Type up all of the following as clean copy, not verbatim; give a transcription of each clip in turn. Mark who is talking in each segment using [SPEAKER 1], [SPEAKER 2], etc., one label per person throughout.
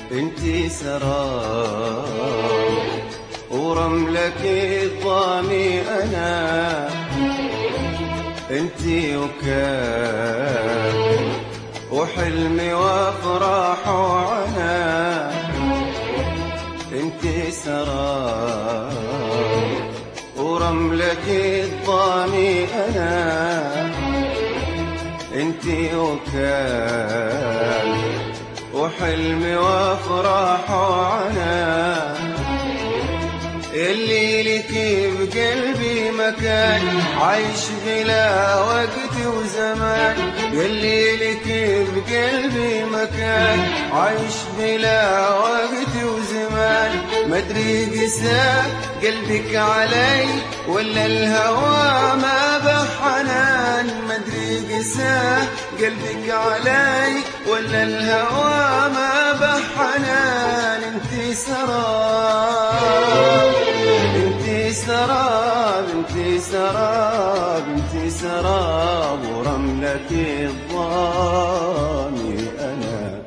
[SPEAKER 1] انتي سراب ورملك الضامي انا، انتي وكاب وحلمي وافراح وعنا، انتي سراب ورملك الضامي انا، انتي وكاب وحلمي وافراح وعنا، اللي لك بقلبي مكان عايش بلا وقت وزمان، اللي لك بقلبي مكان عايش بلا وقت وزمان، مدري قسى قلبك علي ولا الهوى ما بحنان، مدري قسى قلبك علي ولا الهوى ما بحنان، انتي سراب انتي سراب انتي سراب انتي سراب ورملك الضامي انا.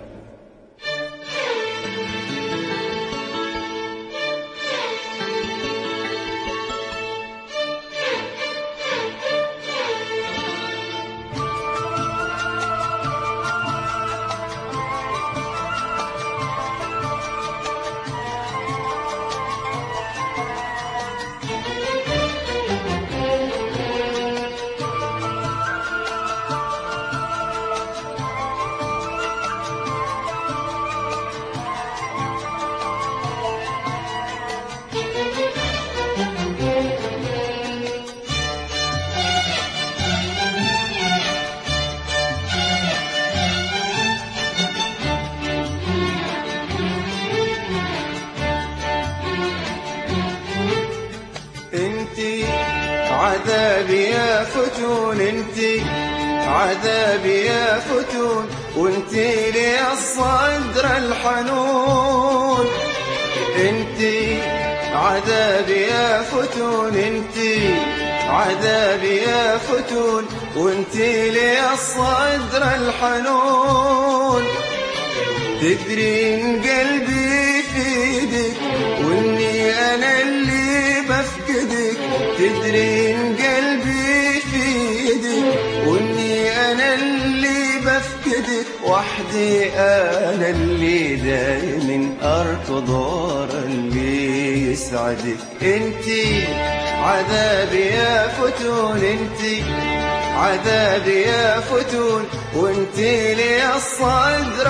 [SPEAKER 1] انتي عذابي يا فتون، انتي عذابي يا فتون، وانتي لي الصدر الحنون، انتي عذابي يا فتون، انتي عذابي يا فتون، وانتي لي الصدر الحنون، تدرين قلبي في ايدك واني انا اللي بفقدك، تدرين قلبي في ايدك واني انا اللي بفقدك، وحدي انا اللي دايما اركض ورا اللي يسعدك، انتي عذابي يا فتون، انتي عذابي يا فتون، وانتي لي الصدر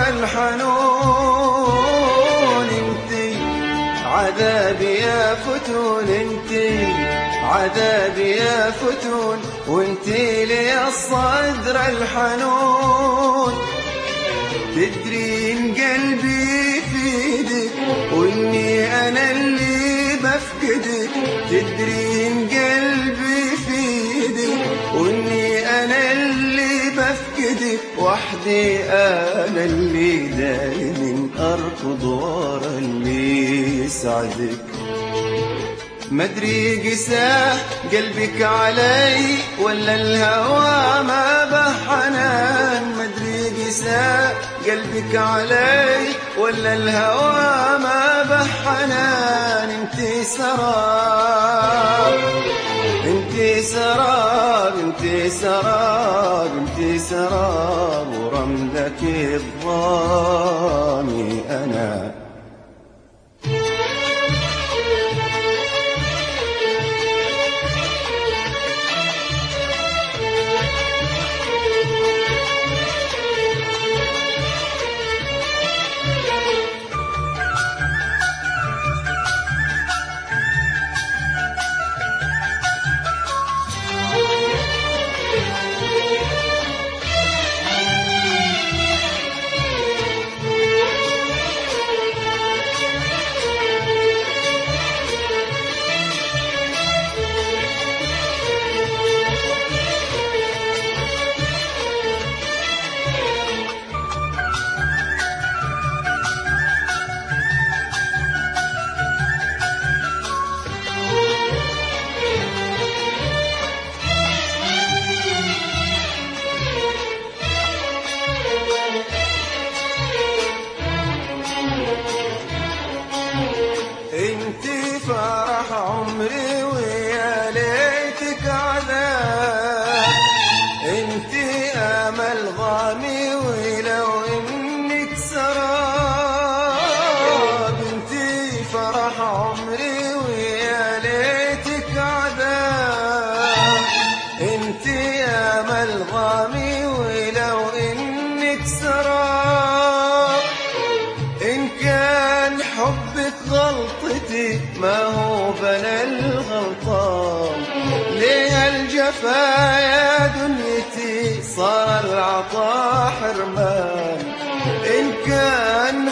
[SPEAKER 1] الحنون، انتي عذابي يا فتون، انتي عذابي يا فتون، وانتي لي الصدر الحنون، تدرين قلبي في ايدك واني انا اللي بفقدك، تدرين قلبي في ايدك واني انا اللي بفقدك، وحدي انا اللي دايما اركض ورا اللي يسعدك، مدري قساه قلبك علي ولا الهوى ما بحنان، مدري قساه قلبك علي ولا الهوى ما بحنان، انتي سراب انتي سراب انتي سراب انتي سراب ورملك الضامي انا.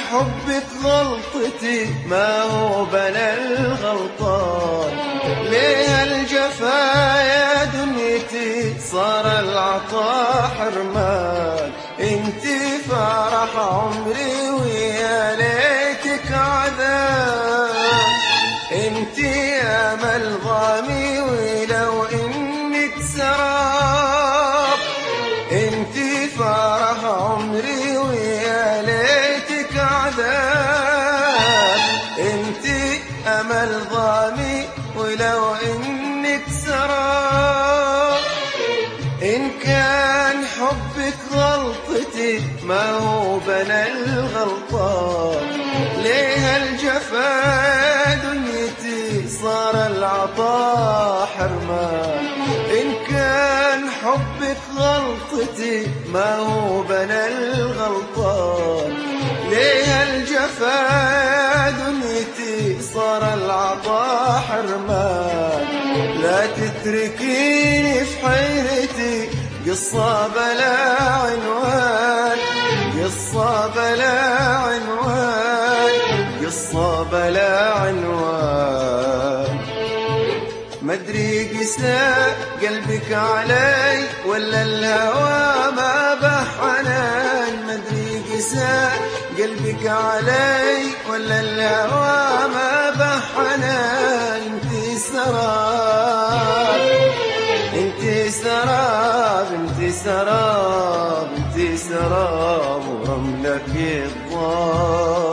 [SPEAKER 1] حبك غلطتي ما هو بنا الغلطان، ليه الجفا يا دنيتي صار العطاء حرمان. انتي فرح عمري ويا ليتك عذاب، انتي امل ضامي ولو انك سراب. انتي فرح عمري ويا ليتك عذاب، انتي امل ضامي ولو انك سراب. ان كان حبك غلطتي ما هو بنا الغلطان، ليه الجفا دنيتي صار العطاء حرمان. ان كان حبك غلطتي ما هو بنا الغلطان، ليه الجفا دنيتي صار العطاء حرمان. لا تتركيني في حيرتي قصة بلا عنوان، قصة بلا عنوان، قصة بلا عنوان. مدري قسى قلبك علي ولا الهوى ما بحنان. مدري قسى قلبك علي ولا الهوى ما بحنان. انتي سراب، انتي سراب، انتي سراب، انتي سراب ورملك الضال.